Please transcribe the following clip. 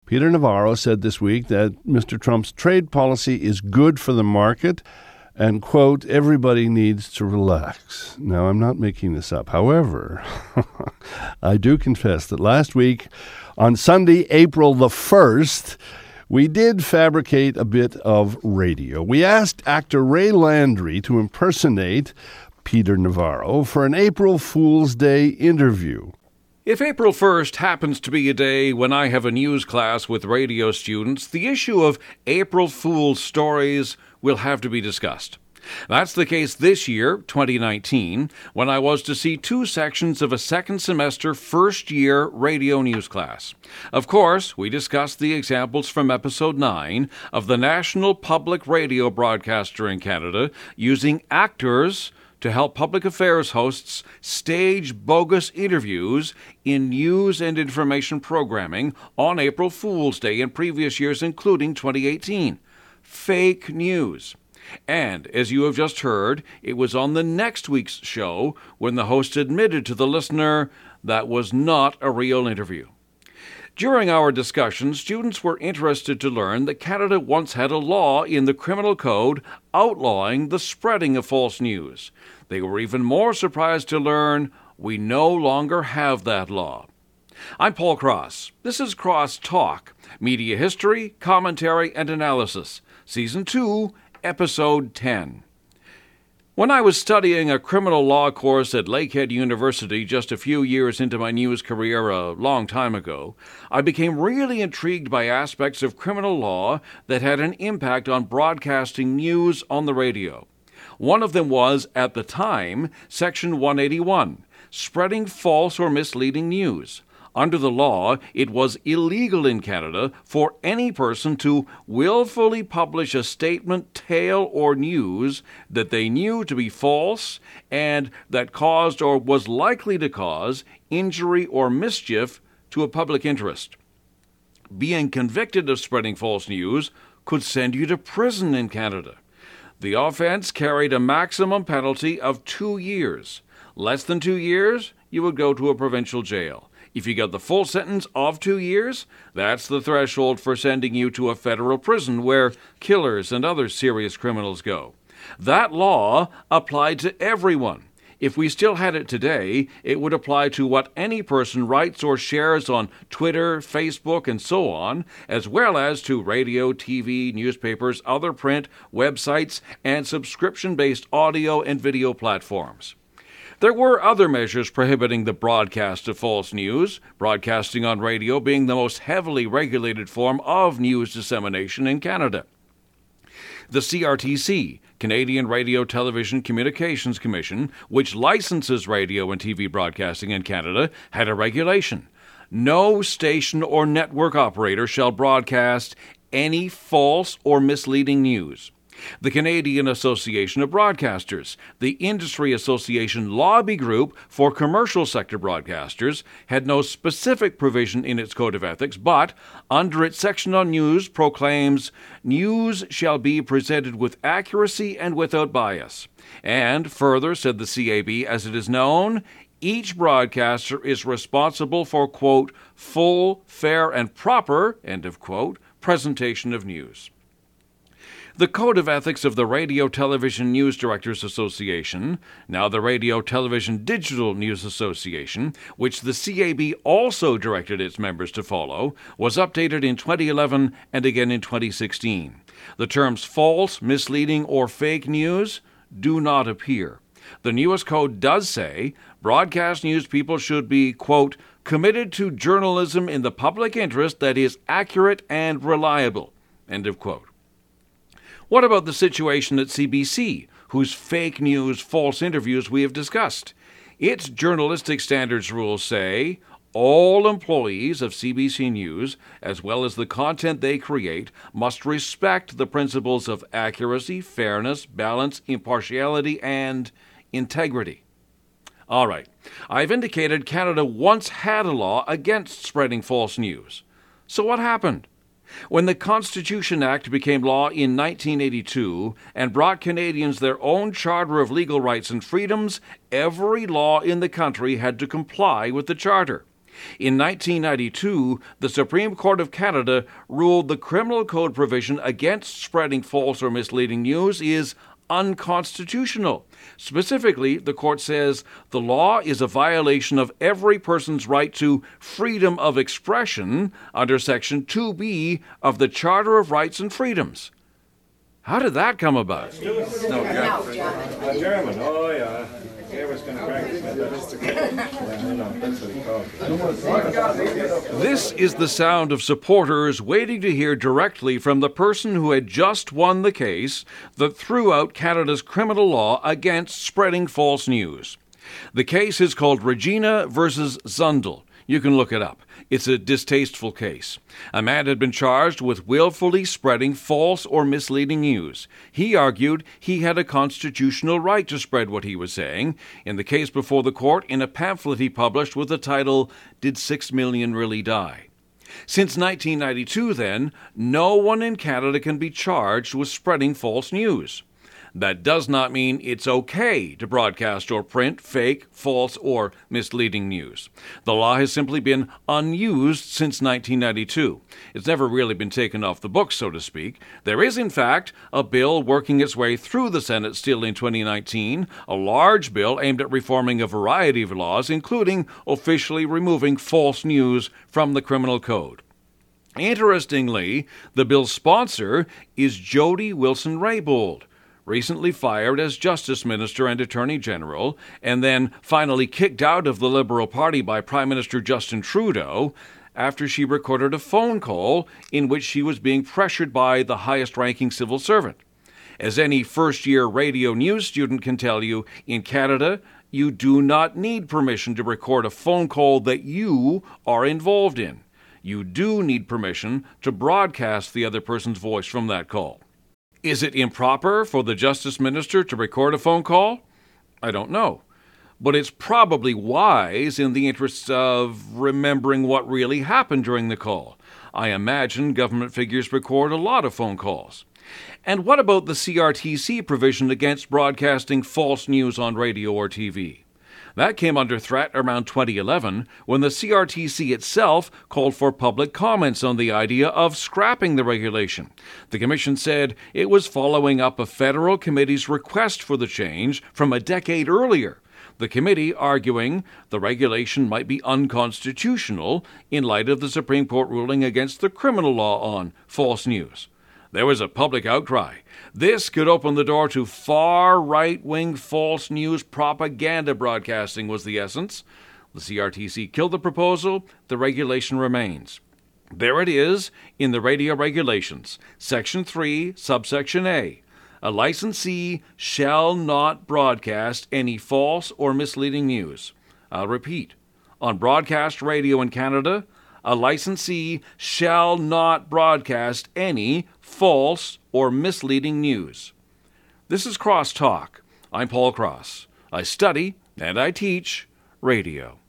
Peter Navarro said this week that Mr. Trump's trade policy is good for the market and, quote, everybody needs to relax. Now, I'm not making this up. However, I do confess that last week, on Sunday, April the 1st, we did fabricate a bit of radio. We asked actor Ray Landry to impersonate Peter Navarro for an April Fool's Day interview. If April 1st happens to be a day when I have a news class with radio students, the issue of April Fool's stories will have to be discussed. That's the case this year, 2019, when I was to see 2 sections of a second semester first-year radio news class. Of course, we discussed the examples from Episode 9 of the National Public Radio Broadcaster in Canada using actors to help public affairs hosts stage bogus interviews in news and information programming on April Fool's Day in previous years, including 2018. Fake news. And, as you have just heard, it was on the next week's show when the host admitted to the listener that was not a real interview. During our discussion, students were interested to learn that Canada once had a law in the Criminal Code outlawing the spreading of false news. They were even more surprised to learn we no longer have that law. I'm Paul Cross. This is Cross Talk, Media History, Commentary, and Analysis, Season 2, Episode 10. When I was studying a criminal law course at Lakehead University just a few years into my news career a long time ago, I became really intrigued by aspects of criminal law that had an impact on broadcasting news on the radio. One of them was, at the time, Section 181, spreading false or misleading news. Under the law, it was illegal in Canada for any person to willfully publish a statement, tale, or news that they knew to be false and that caused or was likely to cause injury or mischief to a public interest. Being convicted of spreading false news could send you to prison in Canada. The offense carried a maximum penalty of 2 years. Less than 2 years, you would go to a provincial jail. If you got the full sentence of 2 years, that's the threshold for sending you to a federal prison where killers and other serious criminals go. That law applied to everyone. If we still had it today, it would apply to what any person writes or shares on Twitter, Facebook, and so on, as well as to radio, TV, newspapers, other print, websites, and subscription-based audio and video platforms. There were other measures prohibiting the broadcast of false news, broadcasting on radio being the most heavily regulated form of news dissemination in Canada. The CRTC, Canadian Radio Television Communications Commission, which licenses radio and TV broadcasting in Canada, had a regulation. No station or network operator shall broadcast any false or misleading news. The Canadian Association of Broadcasters, the industry association lobby group for commercial sector broadcasters, had no specific provision in its code of ethics, but, under its section on news, proclaims, news shall be presented with accuracy and without bias. And, further, said the CAB, as it is known, each broadcaster is responsible for, quote, full, fair, and proper, end of quote, presentation of news. The Code of Ethics of the Radio Television News Directors Association, now the Radio Television Digital News Association, which the CAB also directed its members to follow, was updated in 2011 and again in 2016. The terms false, misleading, or fake news do not appear. The newest code does say broadcast news people should be, quote, committed to journalism in the public interest that is accurate and reliable, end of quote. What about the situation at CBC, whose fake news, false interviews we have discussed? Its journalistic standards rules say all employees of CBC News, as well as the content they create, must respect the principles of accuracy, fairness, balance, impartiality, and integrity. All right, I've indicated Canada once had a law against spreading false news. So what happened? When the Constitution Act became law in 1982 and brought Canadians their own Charter of Legal Rights and Freedoms, every law in the country had to comply with the Charter. In 1992, the Supreme Court of Canada ruled the Criminal Code provision against spreading false or misleading news is unconstitutional. Specifically, the court says the law is a violation of every person's right to freedom of expression under Section 2B of the Charter of Rights and Freedoms. How did that come about? German. Oh, yeah. This is the sound of supporters waiting to hear directly from the person who had just won the case that threw out Canada's criminal law against spreading false news. The case is called Regina versus Zundel. You can look it up. It's a distasteful case. A man had been charged with willfully spreading false or misleading news. He argued he had a constitutional right to spread what he was saying in the case before the court in a pamphlet he published with the title, Did 6 Million Really Die? Since 1992, then, no one in Canada can be charged with spreading false news. That does not mean it's okay to broadcast or print fake, false, or misleading news. The law has simply been unused since 1992. It's never really been taken off the books, so to speak. There is, in fact, a bill working its way through the Senate still in 2019, a large bill aimed at reforming a variety of laws, including officially removing false news from the criminal code. Interestingly, the bill's sponsor is Jody Wilson-Raybould, recently fired as Justice Minister and Attorney General, and then finally kicked out of the Liberal Party by Prime Minister Justin Trudeau after she recorded a phone call in which she was being pressured by the highest-ranking civil servant. As any first-year radio news student can tell you, in Canada, you do not need permission to record a phone call that you are involved in. You do need permission to broadcast the other person's voice from that call. Is it improper for the Justice Minister to record a phone call? I don't know. But it's probably wise in the interests of remembering what really happened during the call. I imagine government figures record a lot of phone calls. And what about the CRTC provision against broadcasting false news on radio or TV? That came under threat around 2011 when the CRTC itself called for public comments on the idea of scrapping the regulation. The Commission said it was following up a federal committee's request for the change from a decade earlier. The committee arguing the regulation might be unconstitutional in light of the Supreme Court ruling against the criminal law on false news. There was a public outcry. This could open the door to far right-wing false news propaganda broadcasting was the essence. The CRTC killed the proposal. The regulation remains. There it is in the radio regulations, Section 3, subsection A. A licensee shall not broadcast any false or misleading news. I'll repeat. On broadcast radio in Canada, a licensee shall not broadcast any false or misleading news. This is Crosstalk. I'm Paul Cross. I study and I teach radio.